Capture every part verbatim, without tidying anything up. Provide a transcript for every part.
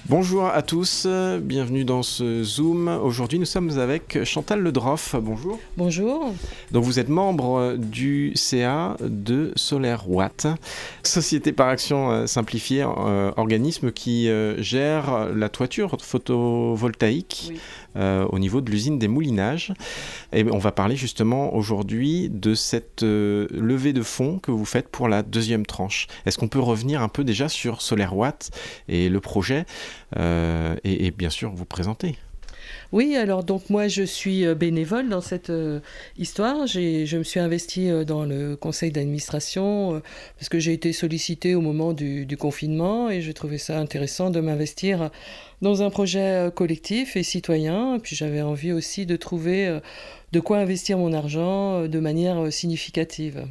Bonjour à tous, bienvenue dans ce Zoom. Aujourd'hui, nous sommes avec Chantal Ledroff. Bonjour. Bonjour. Donc, vous êtes membre du C A de SolairWatt, Société par Action Simplifiée, euh, organisme qui euh, gère la toiture photovoltaïque oui. euh, au niveau de l'usine des moulinages. Et on va parler justement aujourd'hui de cette euh, levée de fonds que vous faites pour la deuxième tranche. Est-ce qu'on peut revenir un peu déjà sur SolairWatt et le projet euh, et, et bien sûr vous présenter? Oui, alors donc moi je suis bénévole dans cette euh, histoire. J'ai, je me suis investie euh, dans le conseil d'administration euh, parce que j'ai été sollicitée au moment du, du confinement et j'ai trouvé ça intéressant de m'investir dans un projet euh, collectif et citoyen. Et puis j'avais envie aussi de trouver euh, de quoi investir mon argent euh, de manière euh, significative.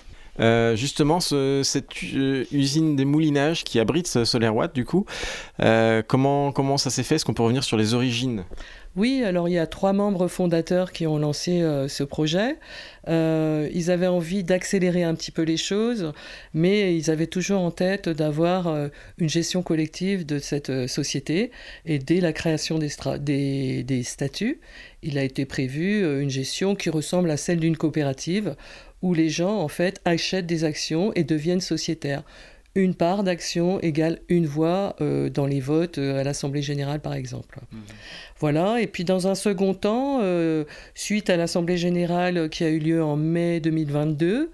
Euh, justement, ce, cette euh, usine des moulinages qui abrite ce SolairWatt, du coup, euh, comment, comment ça s'est fait? Est-ce qu'on peut revenir sur les origines? Oui, alors il y a trois membres fondateurs qui ont lancé euh, ce projet. Euh, ils avaient envie d'accélérer un petit peu les choses, mais ils avaient toujours en tête d'avoir euh, une gestion collective de cette euh, société. Et dès la création des, stra- des, des statuts, il a été prévu euh, une gestion qui ressemble à celle d'une coopérative, où les gens, en fait, achètent des actions et deviennent sociétaires. Une part d'action égale une voix euh, dans les votes euh, à l'Assemblée générale, par exemple. Mmh. Voilà, et puis dans un second temps, euh, suite à l'Assemblée générale qui a eu lieu en mai deux mille vingt-deux,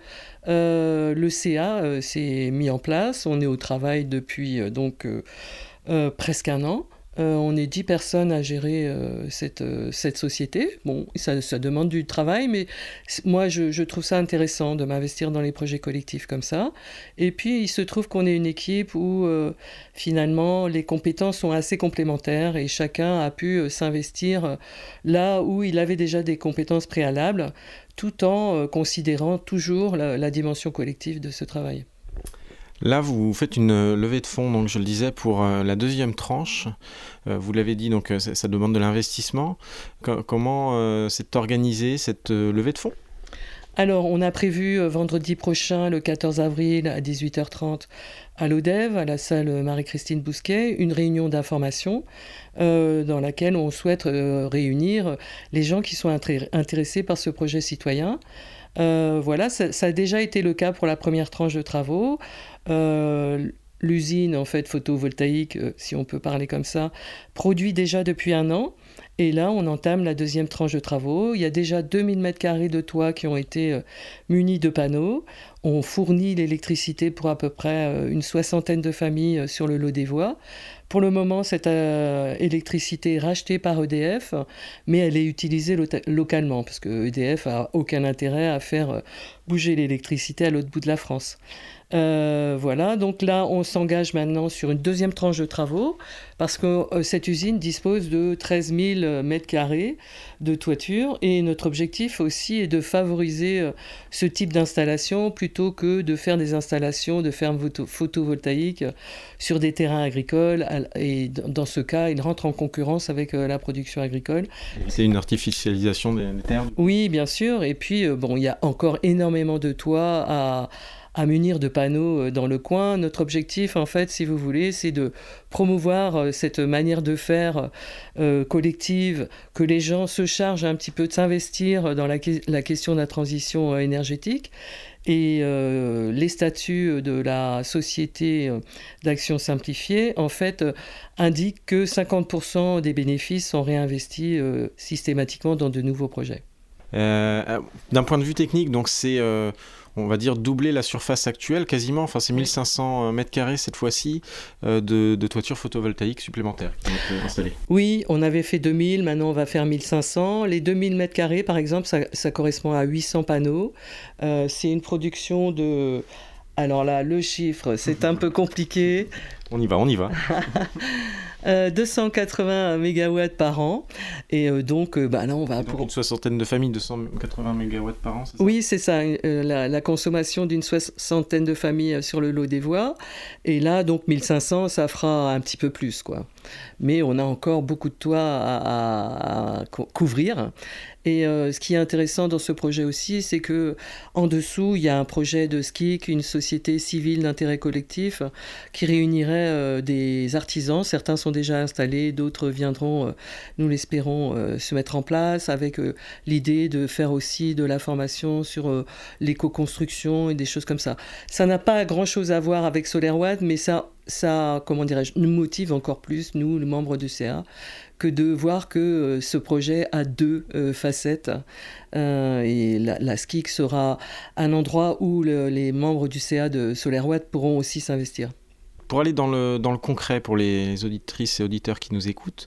euh, le C A euh, s'est mis en place. On est au travail depuis euh, donc euh, euh, presque un an. Euh, on est dix personnes à gérer euh, cette, euh, cette société. Bon, ça, ça demande du travail, mais moi, je, je trouve ça intéressant de m'investir dans les projets collectifs comme ça. Et puis, il se trouve qu'on est une équipe où, euh, finalement, les compétences sont assez complémentaires et chacun a pu euh, s'investir euh, là où il avait déjà des compétences préalables, tout en euh, considérant toujours la, la dimension collective de ce travail. Là, vous faites une levée de fonds, donc je le disais, pour euh, la deuxième tranche. Euh, vous l'avez dit, donc ça, ça demande de l'investissement. Co- comment euh, s'est organisée cette euh, levée de fonds ? Alors, on a prévu euh, vendredi prochain, le quatorze avril, à dix-huit heures trente, à l'Odève, à la salle Marie-Christine Bousquet, une réunion d'information euh, dans laquelle on souhaite euh, réunir les gens qui sont intré- intéressés par ce projet citoyen. Euh, voilà, ça, ça a déjà été le cas pour la première tranche de travaux. Euh, l'usine, en fait, photovoltaïque, euh, si on peut parler comme ça, produit déjà depuis un an. Et là, on entame la deuxième tranche de travaux. Il y a déjà deux mille mètres carrés de toit qui ont été euh, munis de panneaux. On fournit l'électricité pour à peu près euh, une soixantaine de familles euh, sur le lot des voies. Pour le moment, cette euh, électricité est rachetée par E D F, mais elle est utilisée lo- localement, parce que E D F n'a aucun intérêt à faire euh, bouger l'électricité à l'autre bout de la France. Euh, voilà, donc là, on s'engage maintenant sur une deuxième tranche de travaux, parce que euh, cette usine dispose de treize mille mètres carrés de toiture, et notre objectif aussi est de favoriser euh, ce type d'installation, plutôt que de faire des installations de fermes photo- photovoltaïques euh, sur des terrains agricoles, et dans ce cas, ils rentrent en concurrence avec euh, la production agricole. C'est une artificialisation des, des terres ? Oui, bien sûr, et puis, euh, bon, il y a encore énormément de toits à... à munir de panneaux dans le coin. Notre objectif, en fait, si vous voulez, c'est de promouvoir cette manière de faire euh, collective, que les gens se chargent un petit peu de s'investir dans la, la question de la transition énergétique. Et euh, les statuts de la Société d'Action Simplifiée, en fait, euh, indiquent que cinquante pour cent des bénéfices sont réinvestis euh, systématiquement dans de nouveaux projets. Euh, d'un point de vue technique, donc c'est... Euh on va dire doubler la surface actuelle quasiment, enfin c'est mille cinq cents mètres carrés cette fois-ci euh, de, de toiture photovoltaïque supplémentaire qui vont être installées. Oui, on avait fait deux mille, maintenant on va faire mille cinq cents. Les deux mille mètres carrés par exemple, ça, ça correspond à huit cents panneaux. Euh, c'est une production de... Alors là, le chiffre, c'est un peu compliqué. On y va, on y va. Euh, deux cent quatre-vingts mégawatts par an. Et euh, donc, euh, bah là, on va... Donc pour une soixantaine de familles, deux cent quatre-vingts mégawatts par an, c'est ça ? Oui, c'est ça, euh, la, la consommation d'une soixantaine de familles sur le lot des voies. Et là, donc, mille cinq cents, ça fera un petit peu plus, quoi. mais on a encore beaucoup de toits à, à, à couvrir. Et euh, ce qui est intéressant dans ce projet aussi, c'est que en dessous, il y a un projet de S C I C, une société civile d'intérêt collectif, qui réunirait euh, des artisans. Certains sont déjà installés, d'autres viendront, euh, nous l'espérons, euh, se mettre en place, avec euh, l'idée de faire aussi de la formation sur euh, l'éco-construction et des choses comme ça. Ça n'a pas grand-chose à voir avec SolarWatt, mais ça, ça, comment dirais-je, nous motive encore plus, nous, les membres du C A, que de voir que euh, ce projet a deux euh, facettes. Euh, et la, la S C I C sera un endroit où le, les membres du C A de SolarWatt pourront aussi s'investir. Pour aller dans le, dans le concret, pour les auditrices et auditeurs qui nous écoutent,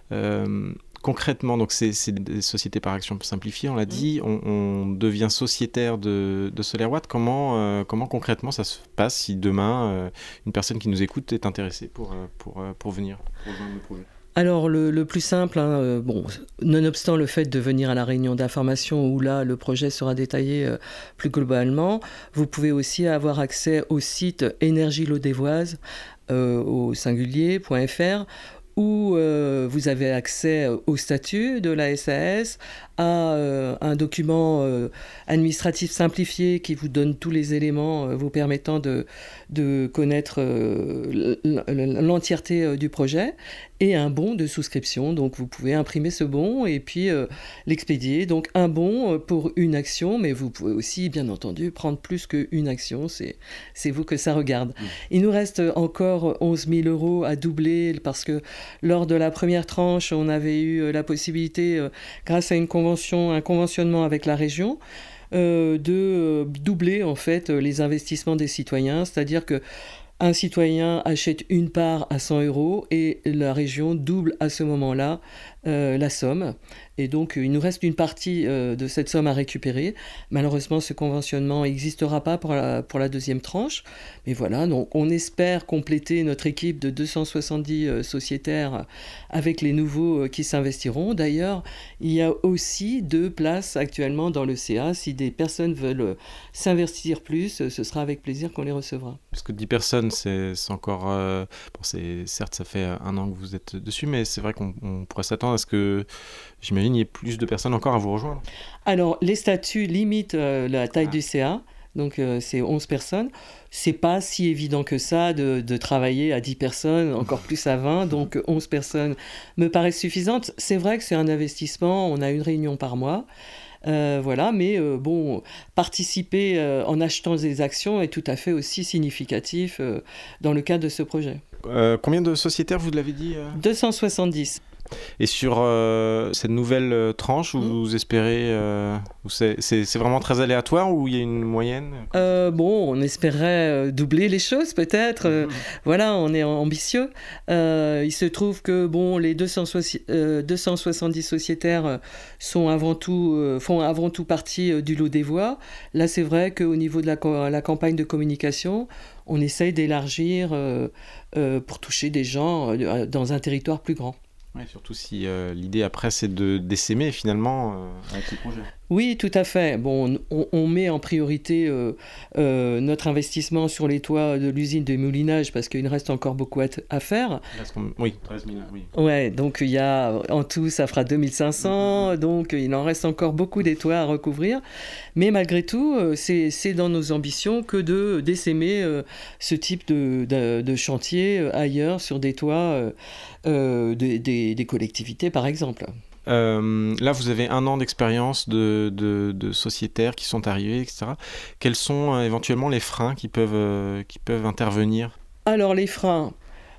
euh, concrètement, donc c'est, c'est des sociétés par action simplifiée, on l'a dit, on, on devient sociétaire de, de SolarWatt. Comment, euh, comment concrètement ça se passe si demain, euh, une personne qui nous écoute est intéressée pour, pour, pour venir pour rejoindre le projet ? Alors le, le plus simple, hein, euh, bon, nonobstant le fait de venir à la réunion d'information où là le projet sera détaillé euh, plus globalement, vous pouvez aussi avoir accès au site énergie lodévoise euh, au singulier.fr où euh, vous avez accès au statut de la S A S, à euh, un document euh, administratif simplifié qui vous donne tous les éléments euh, vous permettant de, de connaître euh, l'entièreté euh, du projet, et un bon de souscription. Donc vous pouvez imprimer ce bon et puis euh, l'expédier. Donc un bon pour une action, mais vous pouvez aussi bien entendu prendre plus qu'une action, c'est, c'est vous que ça regarde. Mmh. Il nous reste encore onze mille euros à doubler parce que lors de la première tranche, on avait eu la possibilité, euh, grâce à une convention, un conventionnement avec la région, euh, de euh, doubler en fait les investissements des citoyens, c'est-à-dire que un citoyen achète une part à cent euros et la région double à ce moment-là euh, la somme. Et donc, il nous reste une partie euh, de cette somme à récupérer. Malheureusement, ce conventionnement n'existera pas pour la, pour la deuxième tranche. Mais voilà, donc on espère compléter notre équipe de deux cent soixante-dix euh, sociétaires avec les nouveaux euh, qui s'investiront. D'ailleurs, il y a aussi deux places actuellement dans le C A. Si des personnes veulent euh, s'investir plus, euh, ce sera avec plaisir qu'on les recevra. Parce que dix personnes, c'est, c'est encore... Euh, bon, c'est, certes, ça fait un an que vous êtes dessus, mais c'est vrai qu'on on pourrait s'attendre à ce que... J'imagine qu'il y ait plus de personnes encore à vous rejoindre. Alors, les statuts limitent euh, la taille ah. du C A, donc euh, c'est onze personnes. C'est pas si évident que ça de, de travailler à dix personnes, encore plus à vingt, donc onze personnes me paraissent suffisantes. C'est vrai que c'est un investissement, on a une réunion par mois. Euh, voilà, mais euh, bon, participer euh, en achetant des actions est tout à fait aussi significatif euh, dans le cadre de ce projet. Euh, combien de sociétaires, vous l'avez dit euh... deux cent soixante-dix. Et sur euh, cette nouvelle euh, tranche, vous, mmh. vous espérez... Euh, c'est, c'est, c'est vraiment très aléatoire ou il y a une moyenne ? euh, Bon, on espérait doubler les choses peut-être. Mmh. Euh, voilà, on est ambitieux. Euh, il se trouve que bon, les deux cent soixante-dix sociétaires sont avant tout, euh, font avant tout partie du lot des voix. Là, c'est vrai qu'au niveau de la, la campagne de communication, on essaye d'élargir euh, euh, pour toucher des gens euh, dans un territoire plus grand. Oui, surtout si euh, l'idée après c'est de d'essaimer finalement euh, avec ce projet. Oui, tout à fait. Bon, on, on met en priorité euh, euh, notre investissement sur les toits de l'usine de moulinage parce qu'il reste encore beaucoup à, t- à faire. Oui, treize mille, oui. Ouais, donc il y a, en tout, ça fera deux mille cinq cents, mmh. donc il en reste encore beaucoup des toits à recouvrir. Mais malgré tout, c'est, c'est dans nos ambitions que de, d'essaimer euh, ce type de, de, de chantier ailleurs, sur des toits euh, euh, des, des, des collectivités, par exemple. Euh, là, vous avez un an d'expérience de, de, de sociétaires qui sont arrivés, et cetera. Quels sont euh, éventuellement les freins qui peuvent, euh, qui peuvent intervenir ? Alors, les freins...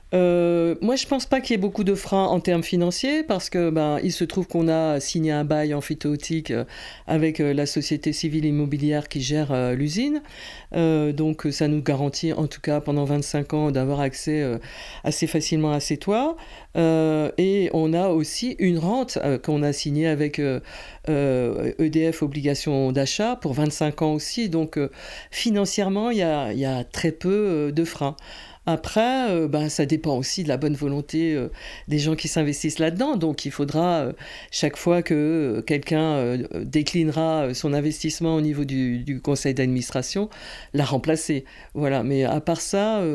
Euh, moi, je ne pense pas qu'il y ait beaucoup de freins en termes financiers parce que ben, il se trouve qu'on a signé un bail emphytéotique euh, avec euh, la société civile immobilière qui gère euh, l'usine. Euh, donc, ça nous garantit, en tout cas pendant vingt-cinq ans, d'avoir accès euh, assez facilement à ces toits. Euh, et on a aussi une rente euh, qu'on a signée avec euh, euh, E D F Obligation d'achat pour vingt-cinq ans aussi. Donc, euh, financièrement, il y a, y a très peu euh, de freins. Après, euh, ben, ça dépend aussi de la bonne volonté euh, des gens qui s'investissent là-dedans. Donc, il faudra, euh, chaque fois que euh, quelqu'un euh, déclinera son investissement au niveau du, du conseil d'administration, la remplacer. Voilà. Mais à part ça, euh,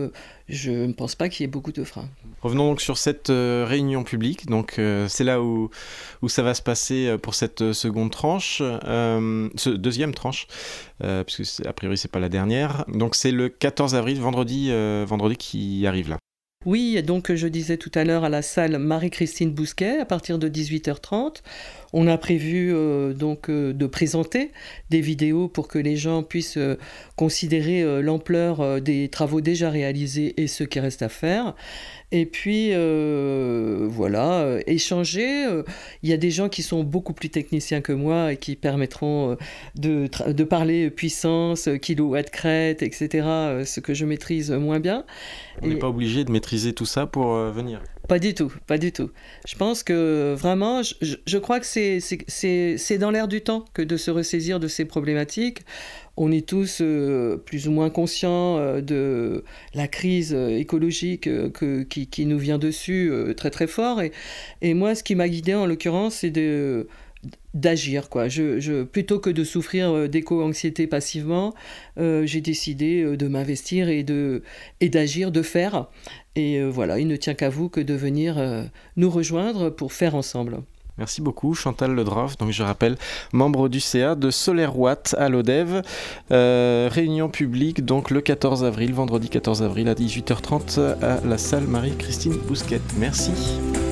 je ne pense pas qu'il y ait beaucoup de freins. Revenons donc sur cette euh, réunion publique. Donc, euh, c'est là où, où ça va se passer pour cette seconde tranche, euh, ce deuxième tranche, euh, puisque c'est, a priori c'est pas la dernière. Donc c'est le quatorze avril, vendredi, euh, vendredi qui arrive là. Oui, donc je disais tout à l'heure à la salle Marie-Christine Bousquet à partir de dix-huit heures trente. On a prévu euh, donc euh, de présenter des vidéos pour que les gens puissent euh, considérer euh, l'ampleur euh, des travaux déjà réalisés et ceux qui restent à faire. Et puis euh, voilà, euh, échanger. Euh, il y a des gens qui sont beaucoup plus techniciens que moi et qui permettront euh, de, tra- de parler puissance, kilowatts crête, et cetera. euh, ce que je maîtrise moins bien. On n'est Et- pas obligé de maîtriser tout ça pour euh, venir. Pas du tout, pas du tout. Je pense que vraiment, je, je- je crois que c'est, c'est, c'est, c'est dans l'air du temps que de se ressaisir de ces problématiques. On est tous euh, plus ou moins conscients euh, de la crise euh, écologique euh, que, qui, qui nous vient dessus euh, très très fort. Et, et moi, ce qui m'a guidée en l'occurrence, c'est de, d'agir, quoi. Je, je, plutôt que de souffrir euh, d'éco-anxiété passivement, euh, j'ai décidé euh, de m'investir et, de, et d'agir, de faire. Et euh, voilà, il ne tient qu'à vous que de venir euh, nous rejoindre pour faire ensemble. Merci beaucoup Chantal Ledrauf, donc je rappelle, membre du C A de SolairWatt à l'Odève. Euh, réunion publique donc le quatorze avril, vendredi quatorze avril à dix-huit heures trente à la salle Marie-Christine Bousquet. Merci.